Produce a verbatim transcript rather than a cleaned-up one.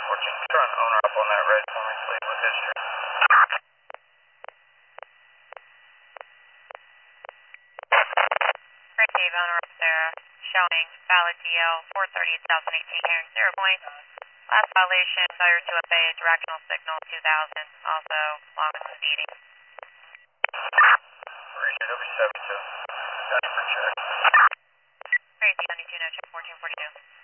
fourteen. Try and owner up on that red for me, please, with history. Great Dave, owner up there, showing valid D L four thirty two eighteen here, zero point. Last violation, failure to obey directional signal two thousand, also long with speeding. Appreciate it, it'll be seven two. Got you for check. Crazy, ninety-two, no check, fourteen forty-two.